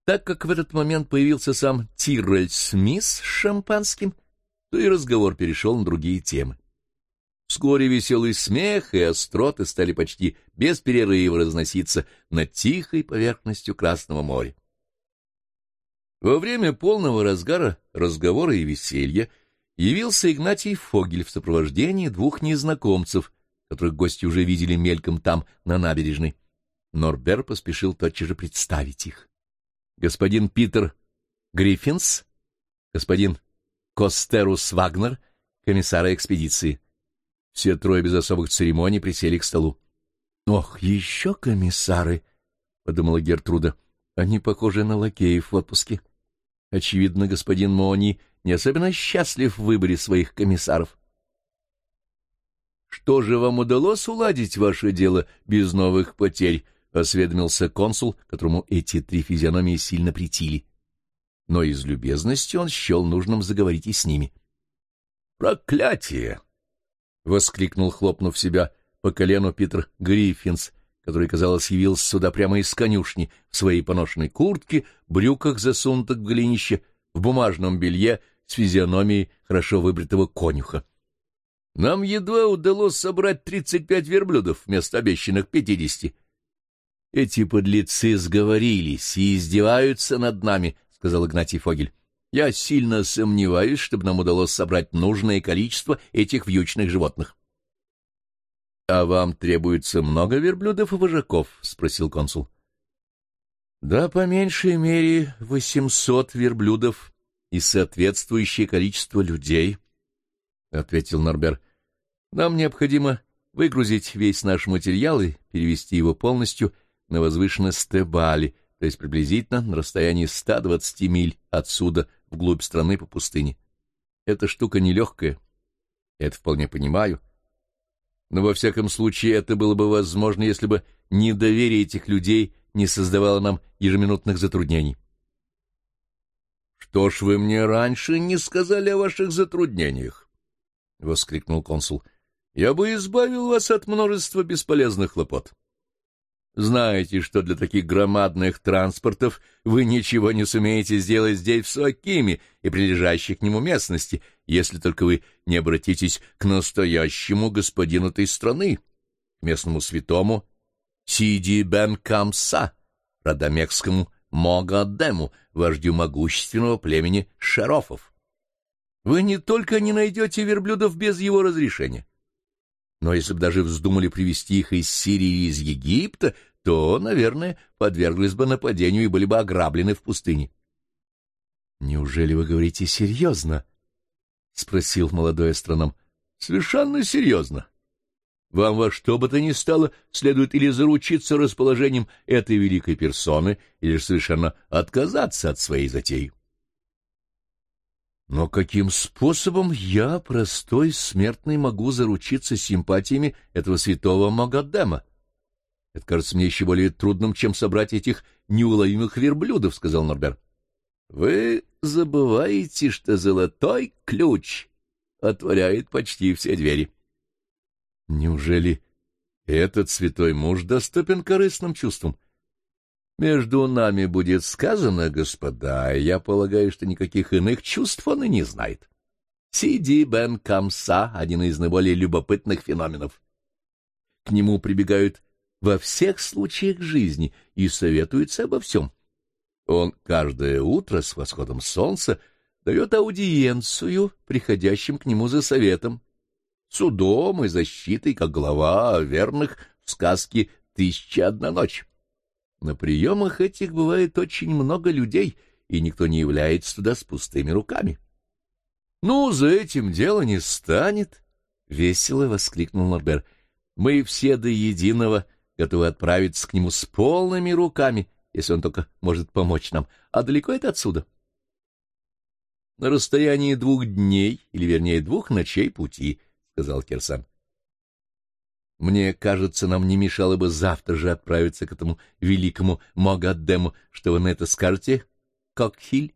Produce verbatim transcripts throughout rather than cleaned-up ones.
Так как в этот момент появился сам Тиррель Смис с шампанским, то и разговор перешел на другие темы. Вскоре веселый смех и остроты стали почти без перерыва разноситься над тихой поверхностью Красного моря. Во время полного разгара разговора и веселья явился Игнатий Фогель в сопровождении двух незнакомцев, которых гости уже видели мельком там, на набережной. Норбер поспешил тотчас же представить их. Господин Питер Гриффинс, господин Костерус Вагнер, комиссара экспедиции. Все трое без особых церемоний присели к столу. — Ох, еще комиссары! — подумала Гертруда. — Они похожи на лакеев в отпуске. Очевидно, господин Мони не особенно счастлив в выборе своих комиссаров. — Что же вам удалось уладить ваше дело без новых потерь? — осведомился консул, которому эти три физиономии сильно претили. Но из любезности он счел нужным заговорить и с ними. — Проклятие! — воскликнул, хлопнув себя по колену, Питер Гриффинс, который, казалось, явился сюда прямо из конюшни, в своей поношенной куртке, брюках, засунутых в голенище, в бумажном белье, с физиономией хорошо выбритого конюха. — Нам едва удалось собрать тридцать пять верблюдов вместо обещанных пятидесяти. — Эти подлецы сговорились и издеваются над нами, — сказал Игнатий Фогель. — Я сильно сомневаюсь, чтобы нам удалось собрать нужное количество этих вьючных животных. — А вам требуется много верблюдов и вожаков? — спросил консул. — Да, по меньшей мере восемьсот верблюдов и соответствующее количество людей, — ответил Норбер. — Нам необходимо выгрузить весь наш материал и перевести его полностью на возвышенность Тебали, то есть приблизительно на расстоянии ста двадцати миль отсюда, вглубь страны по пустыне. Эта штука нелегкая, я это вполне понимаю. Но во всяком случае это было бы возможно, если бы недоверие этих людей не создавало нам ежеминутных затруднений. — Что ж вы мне раньше не сказали о ваших затруднениях? — воскликнул консул. — Я бы избавил вас от множества бесполезных хлопот. Знаете, что для таких громадных транспортов вы ничего не сумеете сделать здесь, в Суакиме и прилежащей к нему местности, если только вы не обратитесь к настоящему господину этой страны, к местному святому Сиди бен Камса, родомекскому Могадему, вождю могущественного племени Шарофов. Вы не только не найдете верблюдов без его разрешения, но если бы даже вздумали привезти их из Сирии и из Египта, то, наверное, подверглись бы нападению и были бы ограблены в пустыне. — Неужели вы говорите серьезно? — спросил молодой астроном. — Совершенно серьезно. Вам во что бы то ни стало следует или заручиться расположением этой великой персоны, или же совершенно отказаться от своей затеи. Но каким способом я, простой смертный, могу заручиться симпатиями этого святого Могадема? Это кажется мне еще более трудным, чем собрать этих неуловимых верблюдов, — сказал Норбер. — Вы забываете, что золотой ключ отворяет почти все двери. — Неужели этот святой муж доступен корыстным чувствам? Между нами будет сказано, господа, и я полагаю, что никаких иных чувств он и не знает. Сиди бен Камса — один из наиболее любопытных феноменов. К нему прибегают во всех случаях жизни и советуются обо всем. Он каждое утро с восходом солнца дает аудиенцию приходящим к нему за советом, судом и защитой, как глава верных в сказке «Тысяча одна ночь». На приемах этих бывает очень много людей, и никто не является туда с пустыми руками. — Ну, за этим дело не станет, — весело воскликнул Норбер. — Мы все до единого готовы отправиться к нему с полными руками, если он только может помочь нам. А далеко это отсюда? — На расстоянии двух дней, или, вернее, двух ночей пути, — сказал Кирсан. Мне кажется, нам не мешало бы завтра же отправиться к этому великому Могадему. Что вы на это скажете, Кокхиль?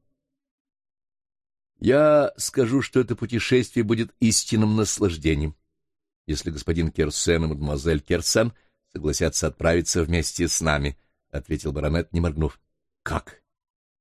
Я скажу, что это путешествие будет истинным наслаждением, если господин Керсен и мадемуазель Керсен согласятся отправиться вместе с нами, — ответил баронет, не моргнув. — Как?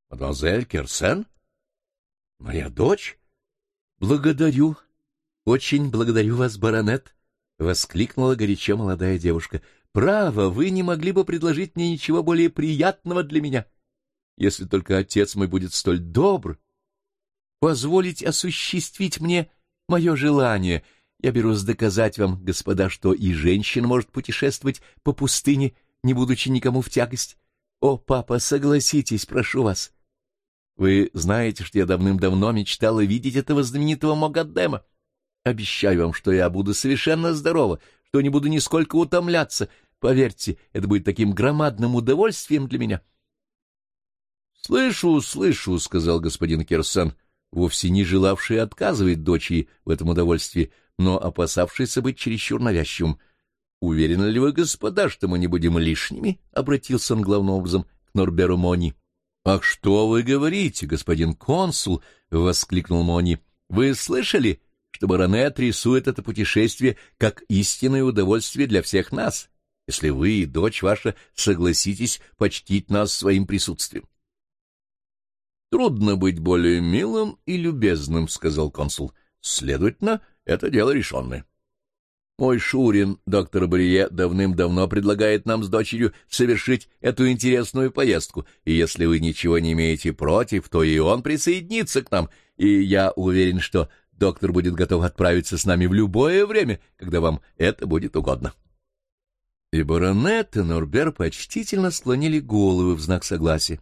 — Мадемуазель Керсен? Моя дочь? — Благодарю, очень благодарю вас, баронет, — воскликнула горячо молодая девушка. — Право, вы не могли бы предложить мне ничего более приятного для меня, если только отец мой будет столь добр. Позволить осуществить мне мое желание. Я берусь доказать вам, господа, что и женщина может путешествовать по пустыне, не будучи никому в тягость. О, папа, согласитесь, прошу вас. Вы знаете, что я давным-давно мечтала видеть этого знаменитого Могадема. Обещаю вам, что я буду совершенно здорова, что не буду нисколько утомляться. Поверьте, это будет таким громадным удовольствием для меня. — Слышу, слышу, — сказал господин Керсен, вовсе не желавший отказывать дочери в этом удовольствии, но опасавшийся быть чересчур навязчивым. — Уверены ли вы, господа, что мы не будем лишними? — обратился он главным образом к Норберу Мони. — Ах, что вы говорите, господин консул! — воскликнул Мони. — Вы слышали, что баронет рисует это путешествие как истинное удовольствие для всех нас, если вы и дочь ваша согласитесь почтить нас своим присутствием? — Трудно быть более милым и любезным, — сказал консул. — Следовательно, это дело решенное. Мой шурин, доктор Брие, давным-давно предлагает нам с дочерью совершить эту интересную поездку, и если вы ничего не имеете против, то и он присоединится к нам, и я уверен, что доктор будет готов отправиться с нами в любое время, когда вам это будет угодно. И баронет и Норбер почтительно склонили головы в знак согласия.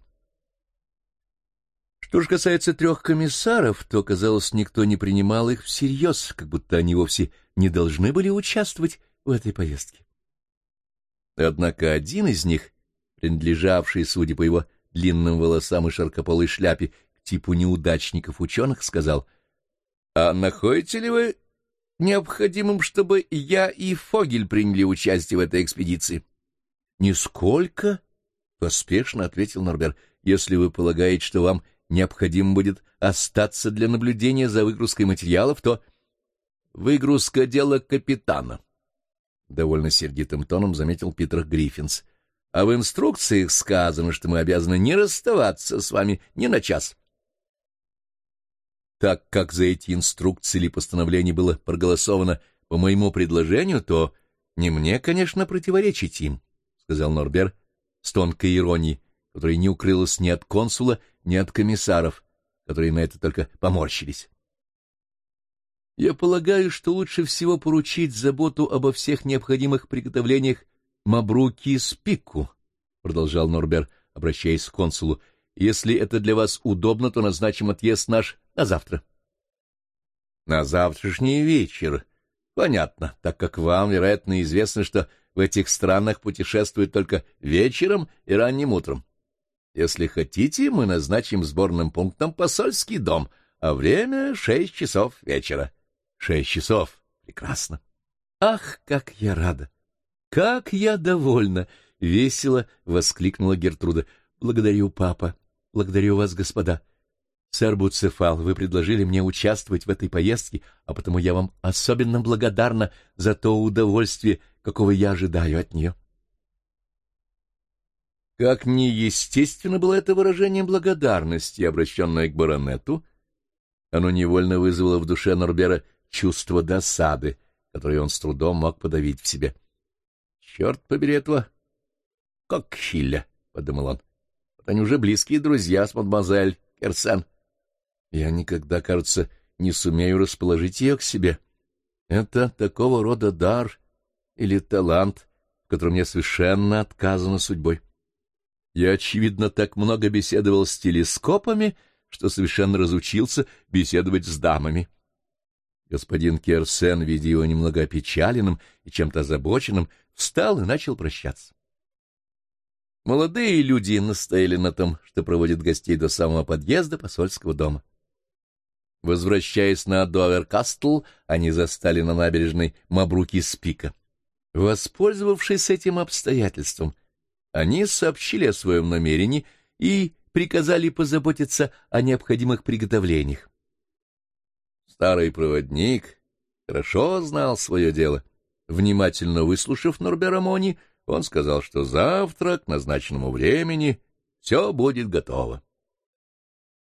Что же касается трех комиссаров, то, казалось, никто не принимал их всерьез, как будто они вовсе не должны были участвовать в этой поездке. Однако один из них, принадлежавший, судя по его длинным волосам и широкополой шляпе, к типу неудачников-ученых, сказал: — А находите ли вы необходимым, чтобы я и Фогель приняли участие в этой экспедиции? — Нисколько, — поспешно ответил Норбер, — если вы полагаете, что вам необходимо будет остаться для наблюдения за выгрузкой материалов, то... — Выгрузка — дело капитана, — довольно сердитым тоном заметил Питер Гриффинс. — А в инструкциях сказано, что мы обязаны не расставаться с вами ни на час. Так как за эти инструкции или постановления было проголосовано по моему предложению, то не мне, конечно, противоречить им, — сказал Норбер с тонкой иронией, которая не укрылась ни от консула, ни от комиссаров, которые на это только поморщились. — Я полагаю, что лучше всего поручить заботу обо всех необходимых приготовлениях Мабруки и Спику, — продолжал Норбер, обращаясь к консулу. — Если это для вас удобно, то назначим отъезд наш на завтра. — На завтрашний вечер. Понятно, так как вам, вероятно, известно, что в этих странах путешествуют только вечером и ранним утром. Если хотите, мы назначим сборным пунктом посольский дом, а время — шесть часов вечера. Шесть часов. Прекрасно. Ах, как я рада! Как я довольна! — весело воскликнула Гертруда. — Благодарю, папа. Благодарю вас, господа. Сэр Буцефал, вы предложили мне участвовать в этой поездке, а потому я вам особенно благодарна за то удовольствие, какого я ожидаю от нее. Как неестественно было это выражение благодарности, обращенное к баронету, оно невольно вызвало в душе Норбера чувство досады, которое он с трудом мог подавить в себе. — Черт побери этого Кокхиля, — подумал он. — Вот они уже близкие друзья с мадемуазель Керсен. Я никогда, кажется, не сумею расположить ее к себе. Это такого рода дар или талант, в котором мне совершенно отказано судьбой. Я, очевидно, так много беседовал с телескопами, что совершенно разучился беседовать с дамами. Господин Керсен, видя его немного опечаленным и чем-то озабоченным, встал и начал прощаться. Молодые люди настояли на том, что проводят гостей до самого подъезда посольского дома. Возвращаясь на Доверкастл, они застали на набережной Мабруки Спика. Воспользовавшись этим обстоятельством, они сообщили о своем намерении и приказали позаботиться о необходимых приготовлениях. Старый проводник хорошо знал свое дело. Внимательно выслушав Норбера Мони, он сказал, что завтра к назначенному времени все будет готово.